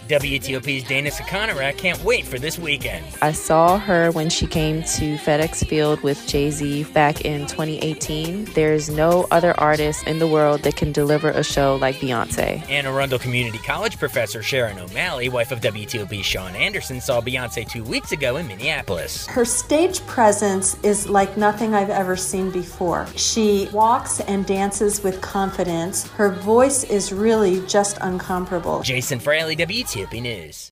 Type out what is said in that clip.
WTOP's Dana Sakanerat can't wait for this weekend. I saw her when she came to FedEx Field with Jay-Z back in 2018. There's no other artist in the world that can deliver a show like Beyonce. Anne Arundel Community College professor Sharon O'Malley, wife of WTOP's Sean Anderson, saw Beyonce 2 weeks ago in Minneapolis. Her stage presence is like nothing I've ever seen before. She walks and dances with confidence. Her voice is really just incomparable. Jason Fraley, WTOP News.